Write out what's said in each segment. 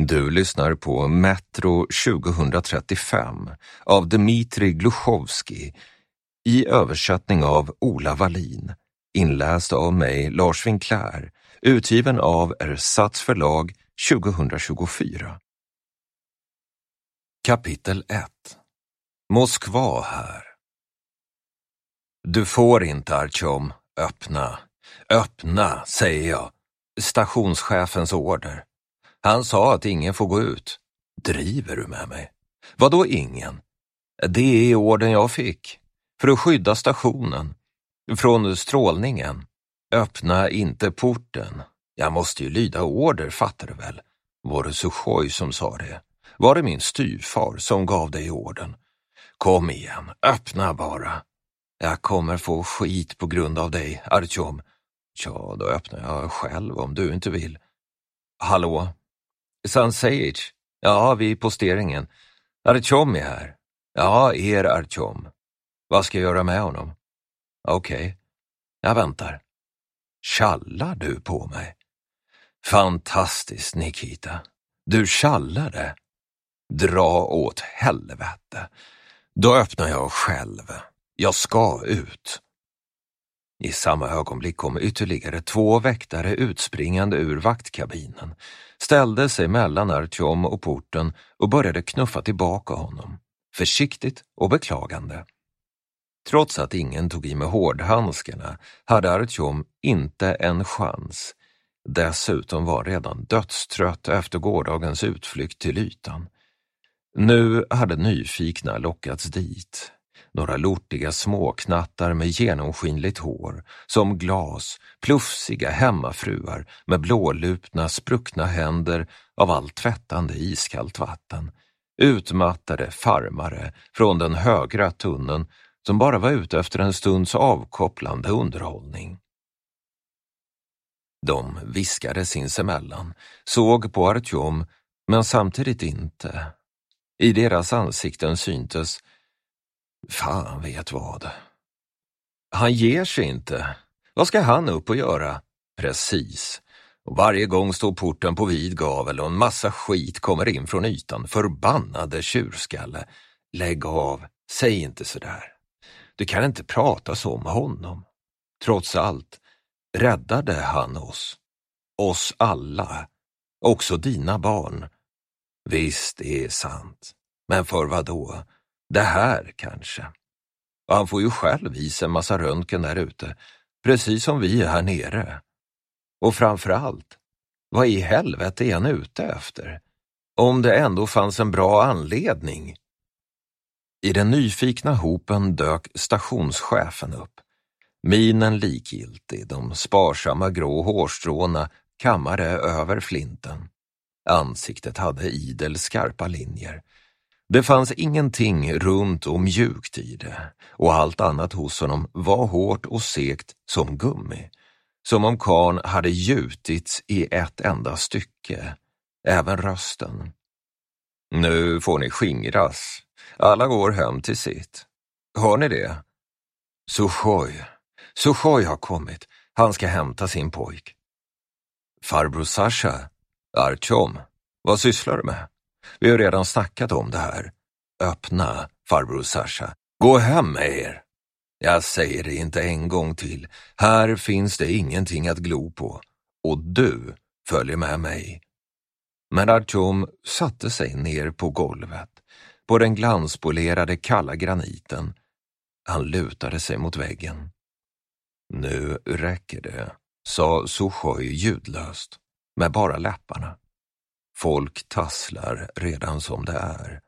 Du lyssnar på Metro 2035 av Dmitrij Gluchovskij i översättning av Ola Wallin, inläst av mig Lars Winkler, utgiven av Ersatz förlag 2024. Kapitel 1. Moskva här. Du får inte, Artyom, öppna. Öppna, säger jag. Stationschefens order. Han sa att ingen får gå ut. Driver du med mig? Vadå ingen? Det är orden jag fick. För att skydda stationen. Från strålningen. Öppna inte porten. Jag måste ju lyda order, fattar du väl? Var det Suchoj som sa det? Var det min styvfar som gav dig orden? Kom igen, öppna bara. Jag kommer få skit på grund av dig, Artyom. Ja, då öppnar jag själv om du inte vill. Hallå? Sansejich? Ja, vi är posteringen. Artyom är här. Ja, Artyom. Vad ska jag göra med honom? Okej. Jag väntar. Tjallar du på mig? Fantastiskt, Nikita. Du tjallade. Dra åt helvete. Då öppnar jag själv. Jag ska ut. I samma ögonblick kom ytterligare 2 väktare utspringande ur vaktkabinen, ställde sig mellan Artyom och porten och började knuffa tillbaka honom, försiktigt och beklagande. Trots att ingen tog i med hårdhandskarna hade Artyom inte en chans. Dessutom var redan dödstrött efter gårdagens utflykt till ytan. Nu hade nyfikna lockats dit. Några lortiga småknattar med genomskinligt hår, som glas, plufsiga hemmafruar med blålupna, spruckna händer av allt tvättande iskallt vatten. Utmattade farmare från den högra tunneln som bara var ute efter en stunds avkopplande underhållning. De viskade sinsemellan, såg på Artyom, men samtidigt inte. I deras ansikten syntes: fan vet vad. Han ger sig inte. Vad ska han upp och göra? Precis. Och varje gång står porten på vid gavel och en massa skit kommer in från ytan. Förbannade tjurskalle. Lägg av. Säg inte sådär. Du kan inte prata så om honom. Trots allt räddade han oss. Oss alla. Också dina barn. Visst, det är sant. Men för vad då? Det här kanske. Och han får ju själv visa en massa röntgen där ute, precis som vi är här nere. Och framförallt, vad i helvete är han ute efter? Om det ändå fanns en bra anledning. I den nyfikna hopen dök stationschefen upp. Minen likgiltig, de sparsamma grå hårstråna kammade över flinten. Ansiktet hade idel skarpa linjer. Det fanns ingenting runt och mjukt i det, och allt annat hos honom var hårt och segt som gummi, som om karln hade gjutits i ett enda stycke, även rösten. Nu får ni skingras. Alla går hem till sitt. Hör ni det? Suchoj har kommit. Han ska hämta sin pojk. Farbror Sasha, Artyom, vad sysslar du med? Vi har redan snackat om det här. Öppna, farbror Sasha. Gå hem med er. Jag säger det inte en gång till. Här finns det ingenting att glo på. Och du följer med mig. Men Artyom satte sig ner på golvet, på den glanspolerade kalla graniten. Han lutade sig mot väggen. Nu räcker det, sa Suchoj ljudlöst, med bara läpparna. Folk tasslar redan som det är.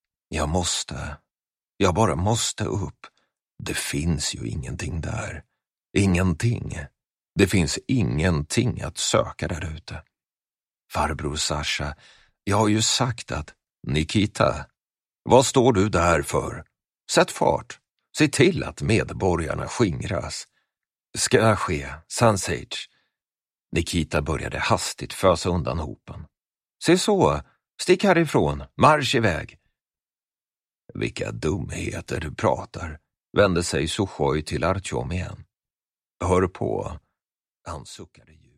Jag bara måste upp. Det finns ju ingenting där. Ingenting. Det finns ingenting att söka där ute. Farbror Sasha, jag har ju sagt att... Nikita, vad står du där för? Sätt fart. Se till att medborgarna skingras. Ska ske, Sansejich. Nikita började hastigt fösa undan hopen. Se så, stick härifrån, marsch iväg. Vilka dumheter du pratar, vände sig Suchoj till Artyom igen. Hör på, han suckade.